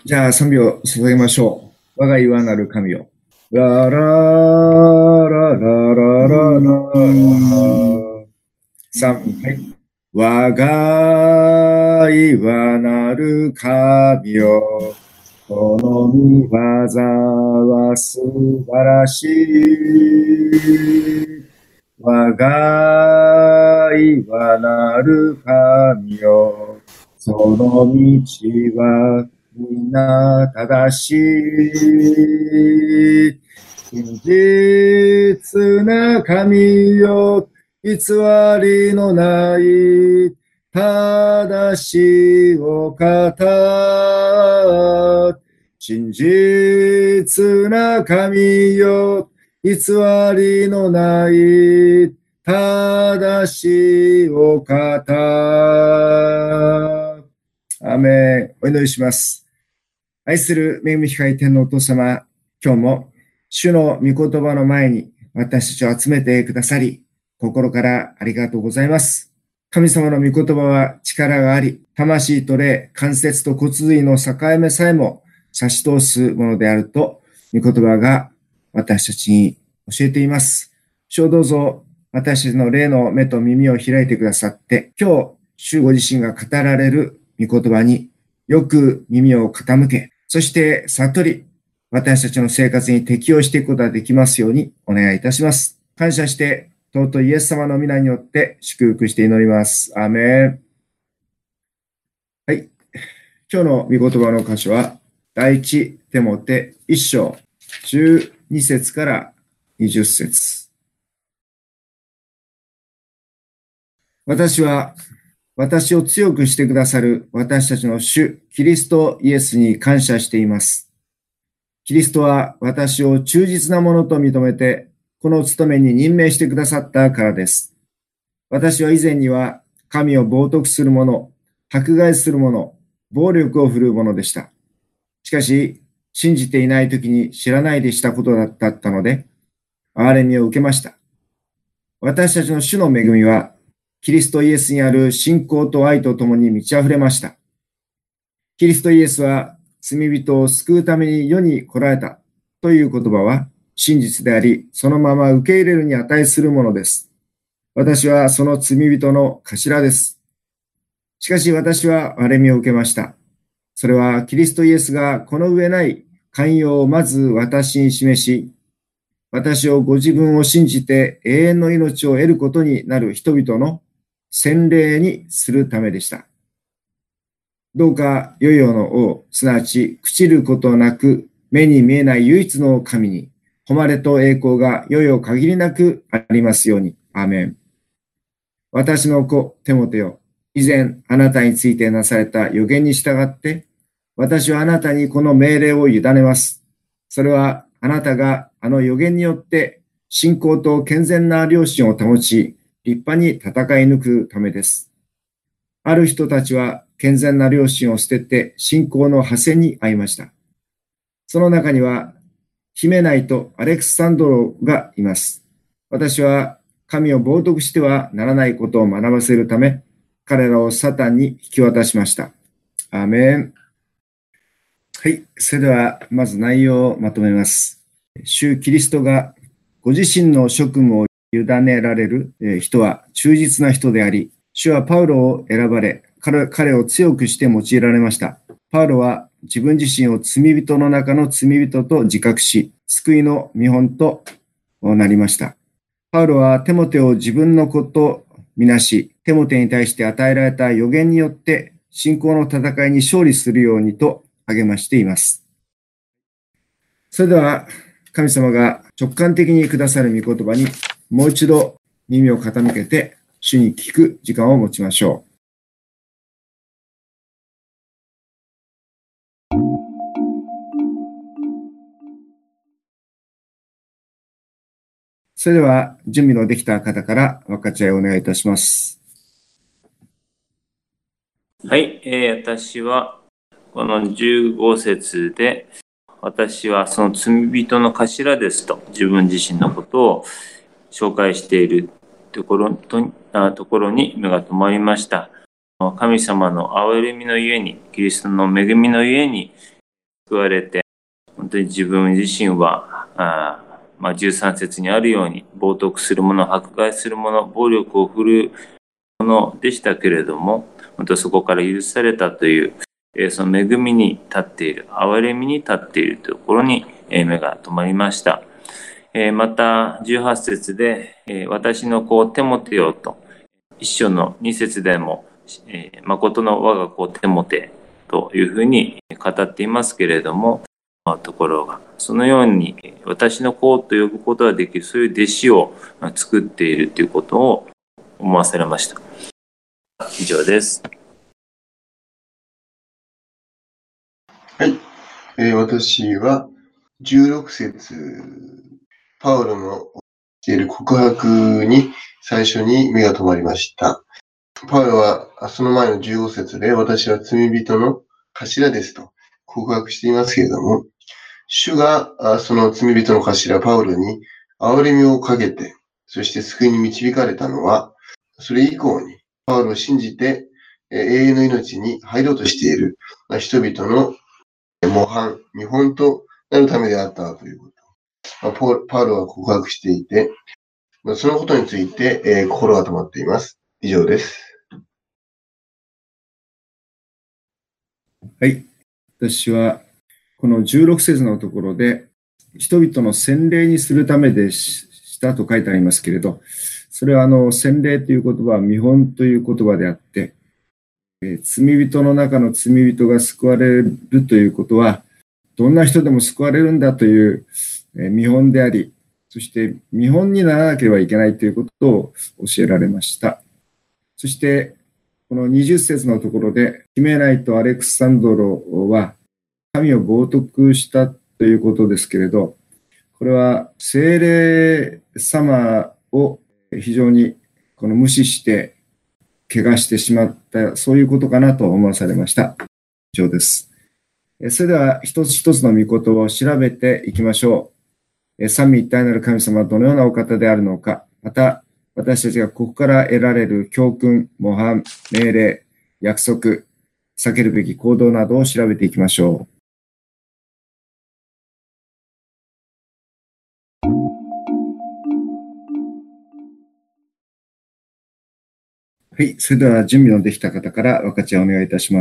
じゃあ賛美を捧げましょう。我が岩なる神よ。ララララララララ。三、はい。我が岩なる神よ。この御業は素晴らしい。我が岩なる神よ。その道は皆正しい。真実な神よ。偽りのない。正しいお方。真実な神よ。偽りのない。正しいお方。アーメン。お祈りします。愛する恵み深い天のお父様、今日も主の御言葉の前に私たちを集めてくださり、心からありがとうございます。神様の御言葉は力があり、魂と霊、関節と骨髄の境目さえも差し通すものであると、御言葉が私たちに教えています。主をどうぞ私たちの霊の目と耳を開いてくださって、今日、主ご自身が語られる御言葉によく耳を傾け、そして悟り、私たちの生活に適応していくことができますようにお願いいたします。感謝して、尊いイエス様の皆によって祝福して祈ります。アーメン。はい。今日の御言葉の箇所は、第一テモテ1章12節から20節。私は、私を強くしてくださる私たちの主、キリストイエスに感謝しています。キリストは私を忠実なものと認めて、この務めに任命してくださったからです。私は以前には神を冒涜する者、迫害する者、暴力を振るう者でした。しかし、信じていない時に知らないでしたことだったので、憐れみを受けました。私たちの主の恵みは、キリストイエスにある信仰と愛とともに満ち溢れました。キリストイエスは罪人を救うために世に来られたという言葉は真実であり、そのまま受け入れるに値するものです。私はその罪人の頭です。しかし私は憐れみを受けました。それはキリストイエスがこの上ない寛容をまず私に示し、私をご自分を信じて永遠の命を得ることになる人々の洗礼にするためでした。どうか世々の王、すなわち朽ちることなく目に見えない唯一の神に、誉れと栄光が世々限りなくありますように。アーメン。私の子、テモテよ。以前あなたについてなされた予言に従って、私はあなたにこの命令を委ねます。それはあなたがあの予言によって信仰と健全な良心を保ち、立派に戦い抜くためです。ある人たちは健全な良心を捨てて信仰の破線に遭いました。その中にはヒメナイとアレクサンドロがいます。私は神を冒涜してはならないことを学ばせるため、彼らをサタンに引き渡しました。アーメン。はい。それではまず内容をまとめます。主キリストがご自身の職務を委ねられる人は忠実な人であり、主はパウロを選ばれ、彼を強くして用いられました。パウロは自分自身を罪人の中の罪人と自覚し、救いの見本となりました。パウロはテモテを自分の子とみなし、テモテに対して与えられた予言によって信仰の戦いに勝利するようにと励ましています。それでは神様が直感的にくださる御言葉にもう一度耳を傾けて主に聞く時間を持ちましょう。それでは準備のできた方から分かち合いをお願いいたします。 はい、私はこの15節で、私はその罪人の頭ですと自分自身のことを紹介しているところに目が留まりました。神様の憐れみのゆえに、キリストの恵みのゆえに、 救われて、本当に自分自身は、13節にあるように、冒涜するもの、迫害するもの、暴力を振るうものでしたけれども、本当そこから許されたという、その恵みに立っている、憐れみに立っているというところに目が留まりました。また、18節で、私の子テモテよと、一章の2節でも、誠の我が子テモテというふうに語っていますけれども、ところが、そのように私の子と呼ぶことができる、そういう弟子を作っているということを思わされました。以上です。 はい。私は16節、パウロのしている告白に最初に目が留まりました。パウロはその前の15節で私は罪人の頭ですと告白していますけれども、主がその罪人の頭パウロに憐れみをかけて、そして救いに導かれたのは、それ以降にパウロを信じて永遠の命に入ろうとしている人々の模範、見本となるためであったということ。パウロは告白していて、そのことについて、心が止まっています。以上です。 はい。私は、この16節のところで、人々の洗礼にするためでしたと書いてありますけれど、それは洗礼という言葉は見本という言葉であって、罪人の中の罪人が救われるということは、どんな人でも救われるんだという見本であり、そして見本にならなければいけないということを教えられました。そして、この20節のところで、ヒメナイとアレクサンドロは神を冒涜したということですけれど、これは聖霊様を非常に無視して怪我してしまった、そういうことかなと思わされました。以上です。それでは一つ一つの御言葉を調べていきましょう。三位一体なる神様はどのようなお方であるのか、また私たちがここから得られる教訓、模範、命令、約束、避けるべき行動などを調べていきましょう。はい。それでは準備のできた方から分かち合いお願いいたします。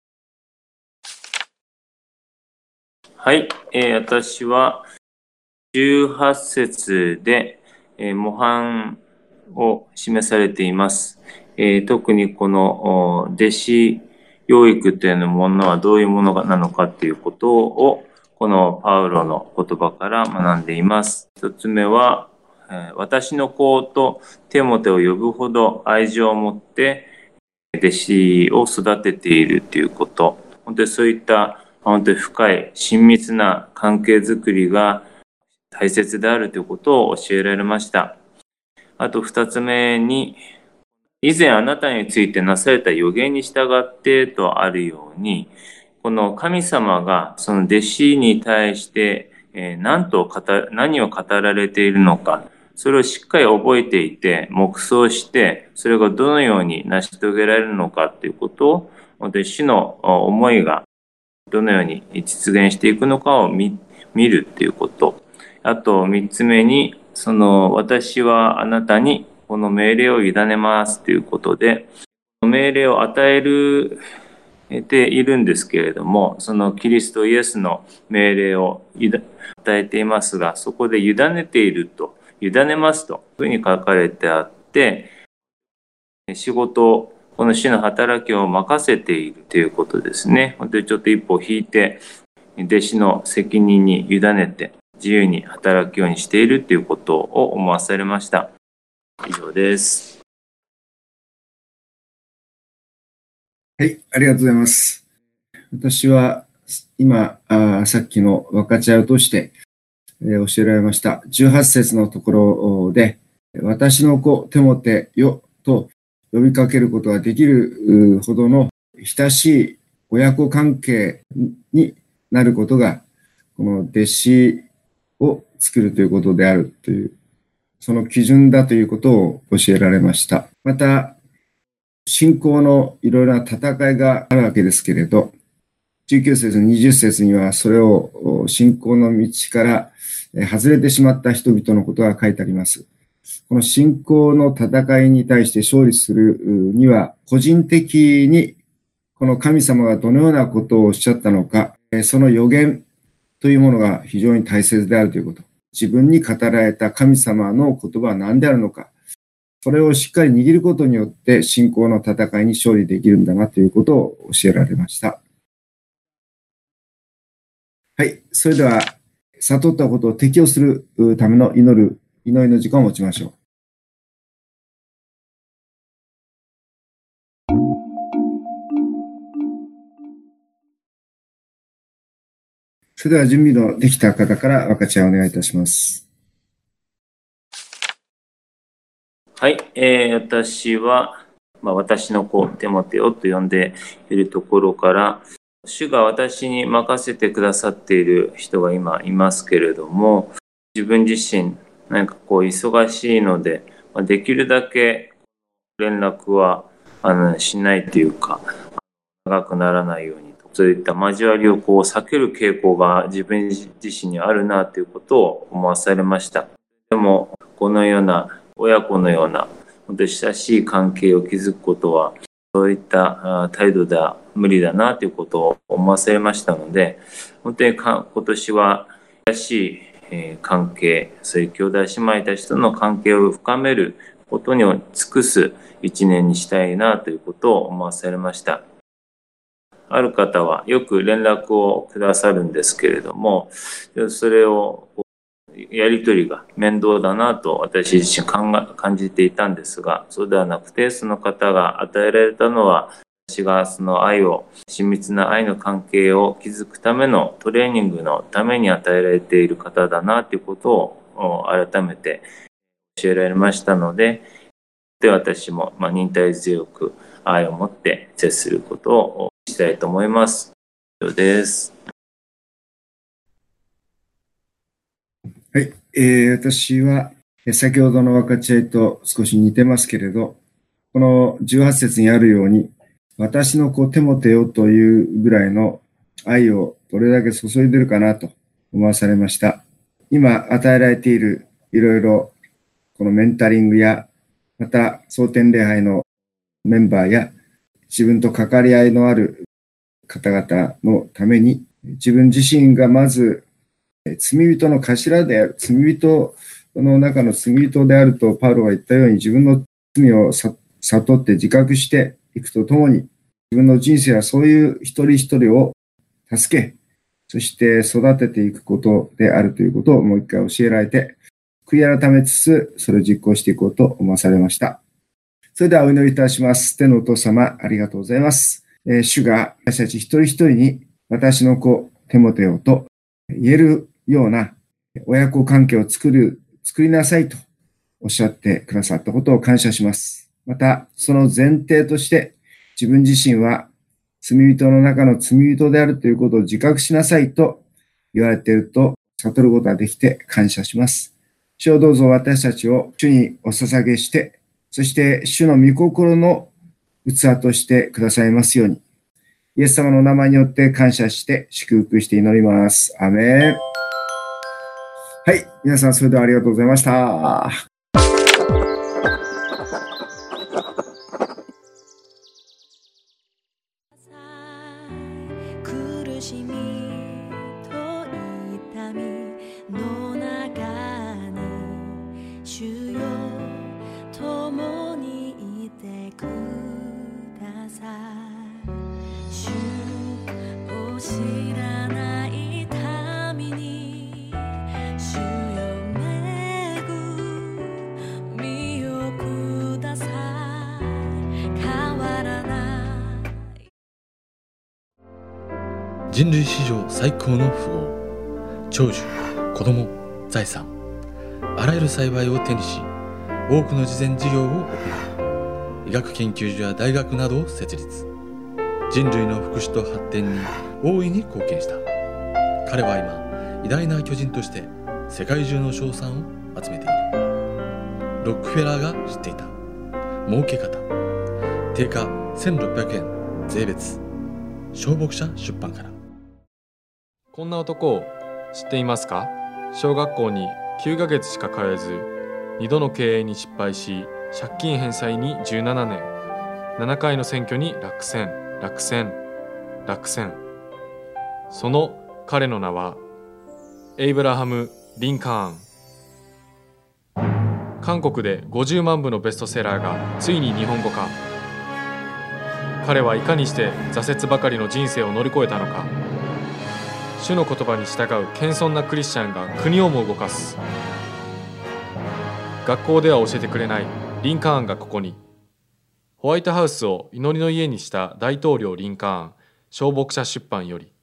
はい。私は18節で、模範を示されています。特にこの弟子養育というものはどういうものなのかということをこのパウロの言葉から学んでいます。一つ目は、私の子とテモテを呼ぶほど愛情を持って弟子を育てているということ。本当にそういった本当に深い親密な関係づくりが大切であるということを教えられました。あと二つ目に、以前あなたについてなされた予言に従ってとあるように、この神様がその弟子に対して何を語られているのか、それをしっかり覚えていて、黙想して、それがどのように成し遂げられるのかということを、弟子の思いがどのように実現していくのかを見るということ。あと三つ目に、私はあなたにこの命令を委ねますということで、命令を与えているんですけれども、そのキリストイエスの命令を与えていますが、そこで委ねていると、委ねますというふうに書かれてあって、仕事、この主の働きを任せているということですね。本当にちょっと一歩引いて、弟子の責任に委ねて、自由に働くようにしているということを思わされました。以上です。 はい、ありがとうございます。私は今、さっきの分かち合いを通して、教えられました。18節のところで、私の子、テモテよと呼びかけることができるほどの親しい親子関係になることが、この弟子を作るということであるという、その基準だということを教えられました。また、信仰のいろいろな戦いがあるわけですけれど、 19節、20節にはそれを信仰の道から外れてしまった人々のことが書いてあります。この信仰の戦いに対して勝利するには、個人的にこの神様がどのようなことをおっしゃったのか、その予言というものが非常に大切であるということ。自分に語られた神様の言葉は何であるのか。それをしっかり握ることによって信仰の戦いに勝利できるんだなということを教えられました。はい。それでは、悟ったことを適用するための祈りの時間を持ちましょう。それでは準備のできた方から分かち合いお願いいたします。 はい。私は、私の子、テモテオと呼んでいるところから、主が私に任せてくださっている人が今いますけれども、自分自身忙しいので、できるだけ連絡はしないというか、長くならないように、そういった交わりを避ける傾向が自分自身にあるなということを思わされました。でもこのような親子のような本当に親しい関係を築くことは、そういった態度では無理だなということを思わされましたので、本当に今年は親しい関係、そういう兄弟姉妹たちとの関係を深めることに尽くす一年にしたいなということを思わされました。ある方はよく連絡をくださるんですけれども、それをやり取りが面倒だなと私自身感じていたんですが、そうではなくて、その方が与えられたのは、私がその親密な愛の関係を築くためのトレーニングのために与えられている方だなということを改めて教えられましたので、私も忍耐強く愛を持って接することをしたいと思います。以上です。 はい。私は先ほどの分かち合いと少し似てますけれど、この18節にあるように、私の子テモテよというぐらいの愛をどれだけ注いでるかなと思わされました。今与えられているいろいろこのメンタリングや、また蒼天礼拝のメンバーや自分と関わり合いのある方々のために、自分自身がまず罪人の頭である、罪人の中の罪人であるとパウロが言ったように、自分の罪を悟って自覚していくとともに、自分の人生はそういう一人一人を助け、そして育てていくことであるということをもう一回教えられて、悔い改めつつ、それを実行していこうと思わされました。それではお祈りいたします。天のお父様、ありがとうございます。主が私たち一人一人に私の子テモテオと言えるような親子関係を作りなさいとおっしゃってくださったことを感謝します。また、その前提として自分自身は罪人の中の罪人であるということを自覚しなさいと言われていると悟ることができて感謝します。主をどうぞ私たちを主にお捧げして、そして主の御心の器としてくださいますように、イエス様の名前によって感謝して祝福して祈ります。アメン。はい。皆さん、それではありがとうございました。 苦しみと痛みの中に主よ共にいてください。主を知らない民に主よ恵みをください。変わらない人類史上最高の富豪、長寿、子供、財産、あらゆる幸いを手にし、多くの慈善事業を行い、医学研究所や大学などを設立。人類の福祉と発展に大いに貢献した。彼は今、偉大な巨人として世界中の称賛を集めている。ロックフェラーが知っていた儲け方。定価1600円税別。小牧者出版から。 こんな男を知っていますか？小学校に9ヶ月しか通えず、2度の経営に失敗し、借金返済に17年、7回の選挙に落選。その彼の名は、エイブラハム・リンカーン。韓国で50万部のベストセラーがついに日本語化。彼はいかにして挫折ばかりの人生を乗り越えたのか。主の言葉に従う謙遜なクリスチャンが国をも動かす。学校では教えてくれないリンカーンがここに。ホワイトハウスを祈りの家にした大統領リンカーン、小牧者出版より。